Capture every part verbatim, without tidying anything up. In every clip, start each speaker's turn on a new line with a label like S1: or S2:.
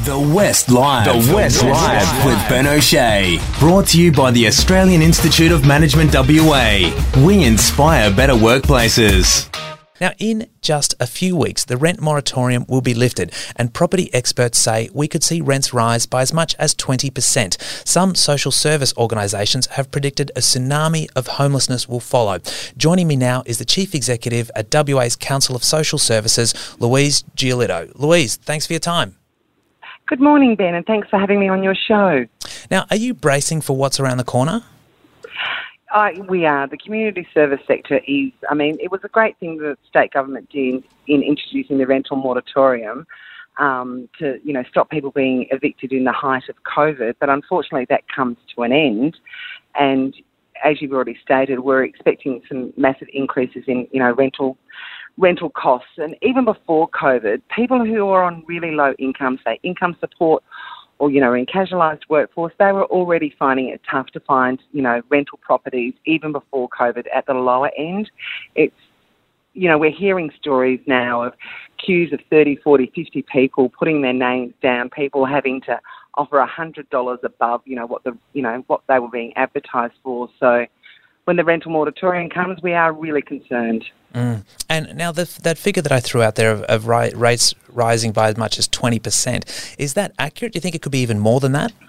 S1: The West Live. The West Live with Ben O'Shea. Brought to you by the Australian Institute of Management W A. We inspire better workplaces.
S2: Now, in just a few weeks, the rent moratorium will be lifted, and property experts say we could see rents rise by as much as twenty percent. Some social service organisations have predicted a tsunami of homelessness will follow. Joining me now is the Chief Executive at W A's Council of Social Services, Louise Giolito. Louise, thanks for your time.
S3: Good morning, Ben, and thanks for having me on your show.
S2: Now, are you bracing for what's around the corner?
S3: Uh, we are. The community service sector is, I mean, it was a great thing that the state government did in introducing the rental moratorium um, to, you know, stop people being evicted in the height of COVID. But unfortunately, that comes to an end. And as you've already stated, we're expecting some massive increases in, you know, rental rental costs. And even before COVID, people who are on really low income, say income support, or, you know, in casualised workforce, they were already finding it tough to find, you know, rental properties even before COVID at the lower end. It's, you know, we're hearing stories now of queues of thirty, forty, fifty people putting their names down, people having to offer one hundred dollars above, you know, what the, you know, what they were being advertised for. So when the rental moratorium comes, we are really concerned.
S2: Mm. And now the, that figure that I threw out there of, of ri- rates rising by as much as twenty percent, is that accurate? Do you think it could be even more than that?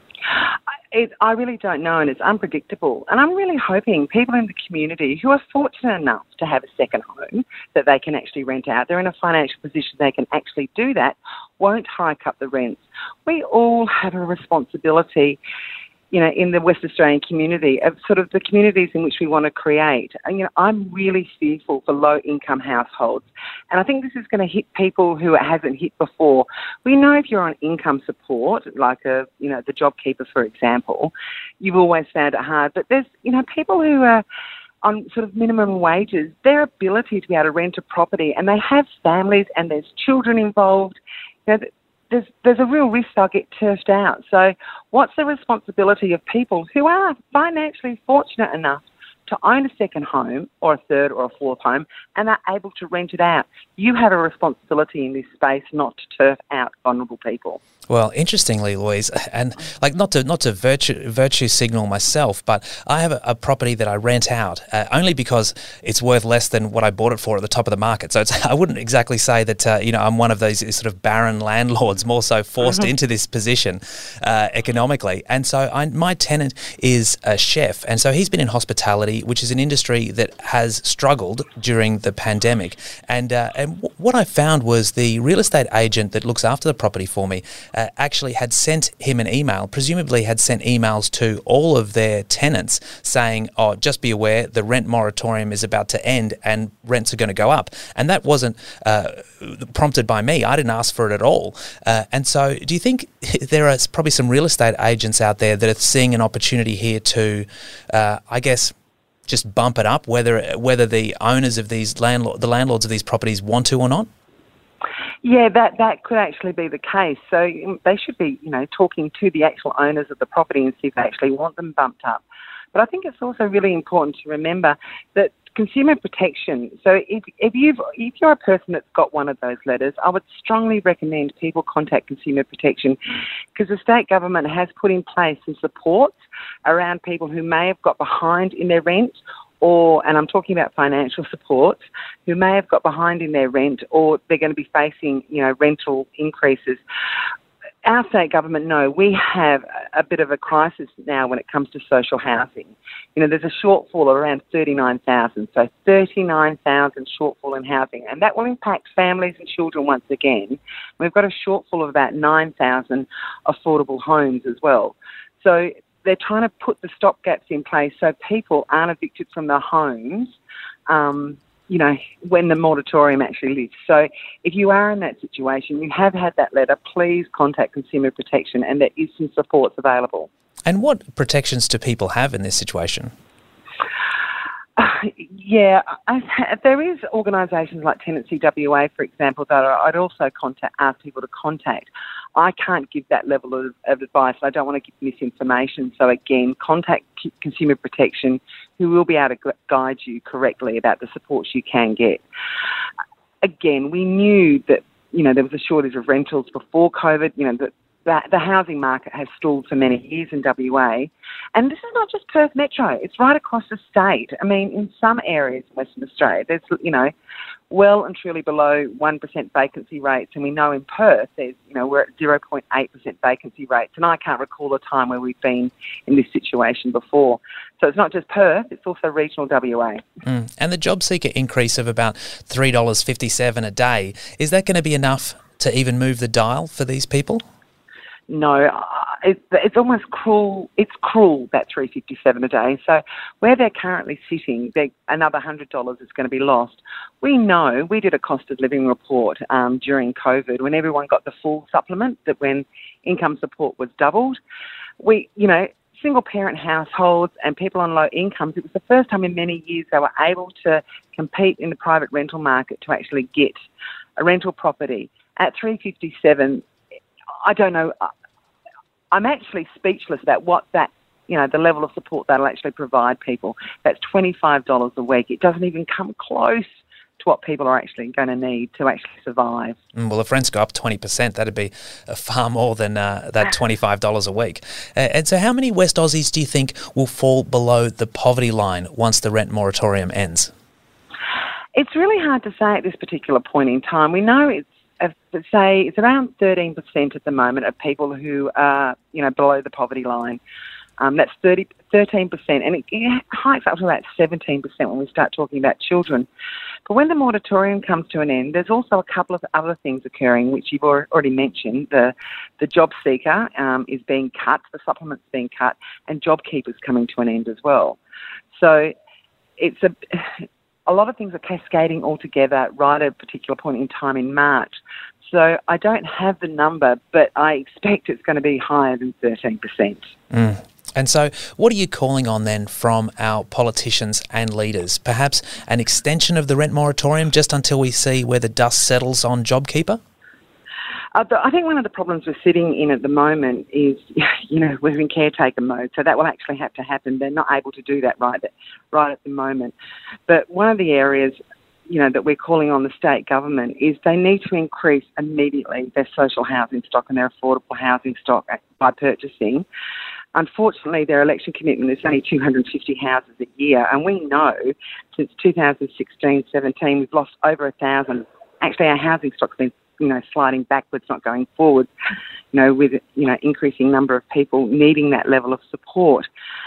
S3: It, I really don't know, and it's unpredictable. And I'm really hoping people in the community who are fortunate enough to have a second home that they can actually rent out, they're in a financial position they can actually do that, won't hike up the rents. We all have a responsibility, you know, in the West Australian community, of sort of the communities in which we want to create. And, you know, I'm really fearful for low-income households. And I think this is going to hit people who it hasn't hit before. We know if you're on income support, like, a, you know, the JobKeeper, for example, you've always found it hard. But there's, you know, people who are on sort of minimum wages, their ability to be able to rent a property, and they have families and there's children involved, you know, There's, there's a real risk they'll get turfed out. So what's the responsibility of people who are financially fortunate enough to own a second home or a third or a fourth home and are able to rent it out? You have a responsibility in this space not to turf out vulnerable people.
S2: Well, interestingly, Louise, and like not to not to virtue virtue signal myself, but I have a, a property that I rent out uh, only because it's worth less than what I bought it for at the top of the market. So it's, I wouldn't exactly say that uh, you know I'm one of those sort of barren landlords, more so forced mm-hmm. into this position uh, economically. And so I, my tenant is a chef, and so he's been in hospitality, which is an industry that has struggled during the pandemic. And uh, and w- what I found was the real estate agent that looks after the property for me Uh, actually had sent him an email, presumably had sent emails to all of their tenants saying, oh, just be aware, the rent moratorium is about to end and rents are going to go up. And that wasn't uh, prompted by me. I didn't ask for it at all. Uh, and so do you think there are probably some real estate agents out there that are seeing an opportunity here to, uh, I guess, just bump it up, whether whether the owners of these landlord, the landlords of these properties want to or not?
S3: Yeah, that, that could actually be the case. So they should be, you know, talking to the actual owners of the property and see if they actually want them bumped up. But I think it's also really important to remember that consumer protection, so if, if, you've, if you're a person that's got one of those letters, I would strongly recommend people contact Consumer Protection, because the state government has put in place some supports around people who may have got behind in their rent, or, and I'm talking about financial support, who may have got behind in their rent, or they're going to be facing, you know, rental increases. Our state government, no, we have a bit of a crisis now when it comes to social housing. You know, there's a shortfall of around thirty-nine thousand, so thirty-nine thousand shortfall in housing, and that will impact families and children once again. We've got a shortfall of about nine thousand affordable homes as well. So they're trying to put the stopgaps in place so people aren't evicted from their homes, um, you know, when the moratorium actually lifts. So if you are in that situation, you have had that letter, please contact Consumer Protection, and there is some supports available.
S2: And what protections do people have in this situation?
S3: Uh, yeah, I, there is organisations like Tenancy W A, for example, that I'd also contact, ask people to contact. I can't give that level of, of advice. I don't want to give misinformation. So again, contact Consumer Protection, who will be able to guide you correctly about the supports you can get. Again, we knew that you know, there was a shortage of rentals before COVID. You know, the, the, the housing market has stalled for many years in W A. And this is not just Perth Metro. It's right across the state. I mean, in some areas in Western Australia, there's, you know, well and truly below one percent vacancy rates. And we know in Perth, there's, you know, we're at zero point eight percent vacancy rates. And I can't recall a time where we've been in this situation before. So it's not just Perth, it's also regional W A.
S2: Mm. And the job seeker increase of about three dollars fifty-seven a day, is that going to be enough to even move the dial for these people?
S3: No, it's, it's almost cruel. It's cruel, that three dollars fifty-seven a day. So where they're currently sitting, they're, another one hundred dollars is going to be lost. We know, we did a cost of living report um, during COVID when everyone got the full supplement, that when income support was doubled. We, you know, single parent households and people on low incomes, it was the first time in many years they were able to compete in the private rental market to actually get a rental property. At three dollars fifty-seven, I don't know, I'm actually speechless about what that, you know, the level of support that'll actually provide people. That's twenty-five dollars a week. It doesn't even come close to what people are actually going to need to actually survive.
S2: Mm, well, if rents go up twenty percent, that'd be uh, far more than uh, that twenty-five dollars a week. Uh, and so how many West Aussies do you think will fall below the poverty line once the rent moratorium ends?
S3: It's really hard to say at this particular point in time. We know it's, uh, say, it's around thirteen percent at the moment of people who are, you know, below the poverty line. Um, that's thirty, thirteen percent, and it, it hikes up to about seventeen percent when we start talking about children. But when the moratorium comes to an end, there's also a couple of other things occurring, which you've already mentioned. The the job seeker um, is being cut, the supplement's being cut, and JobKeeper's coming to an end as well. So it's a... A lot of things are cascading all together right at a particular point in time in March. So I don't have the number, but I expect it's going to be higher than thirteen percent.
S2: Mm. And so what are you calling on then from our politicians and leaders? Perhaps an extension of the rent moratorium just until we see where the dust settles on JobKeeper?
S3: Uh, I think one of the problems we're sitting in at the moment is, you know, we're in caretaker mode, so that will actually have to happen. They're not able to do that right at, right at the moment. But one of the areas, you know, that we're calling on the state government is they need to increase immediately their social housing stock and their affordable housing stock by purchasing. Unfortunately, their election commitment is only two hundred fifty houses a year, and we know since two thousand sixteen seventeen we've lost over a thousand. Actually, our housing stock's been, you know, sliding backwards, not going forwards, you know, with, you know, increasing number of people needing that level of support.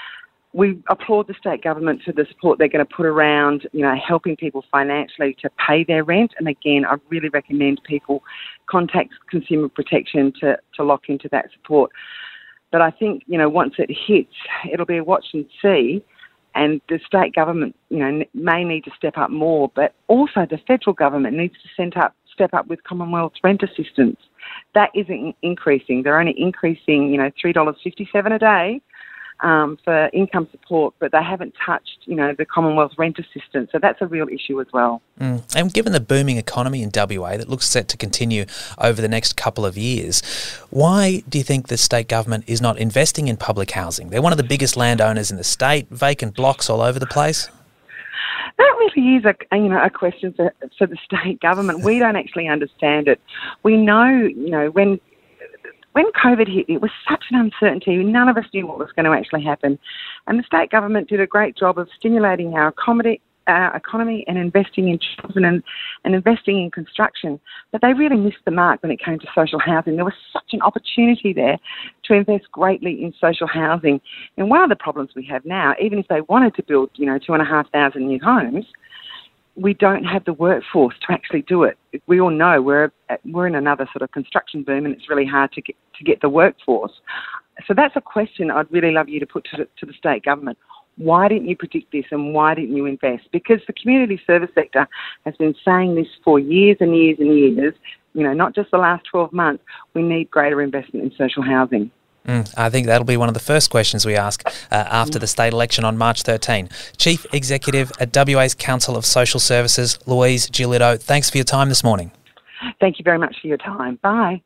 S3: We applaud the state government for the support they're going to put around, you know, helping people financially to pay their rent. And again, I really recommend people contact Consumer Protection to, to lock into that support. But I think, you know, once it hits, it'll be a watch and see. And the state government, you know, may need to step up more, but also the federal government needs to step up, step up with Commonwealth's rent assistance. That isn't increasing. They're only increasing, you know, three dollars fifty-seven a day um, for income support, but they haven't touched, you know, the Commonwealth rent assistance. So that's a real issue as well.
S2: Mm. And given the booming economy in W A that looks set to continue over the next couple of years, why do you think the state government is not investing in public housing? They're one of the biggest landowners in the state, vacant blocks all over the place.
S3: That really is a, you know, a question for, for the state government. We don't actually understand it. We know, you know, when when COVID hit, it was such an uncertainty. None of us knew what was going to actually happen. And the state government did a great job of stimulating our economy, our economy and investing in jobs and, and investing in construction. But they really missed the mark when it came to social housing. There was such an opportunity there to invest greatly in social housing. And one of the problems we have now, even if they wanted to build, you know, two and a half thousand new homes, we don't have the workforce to actually do it. We all know we're we're in another sort of construction boom, and it's really hard to get to get the workforce. So that's a question I'd really love you to put to the, to the state government. Why didn't you predict this, and why didn't you invest? Because the community service sector has been saying this for years and years and years. You know, not just the last twelve months. We need greater investment in social housing.
S2: Mm, I think that'll be one of the first questions we ask uh, after the state election on March thirteenth. Chief Executive at W A's Council of Social Services, Louise Giuliotto, thanks for your time this morning.
S3: Thank you very much for your time. Bye.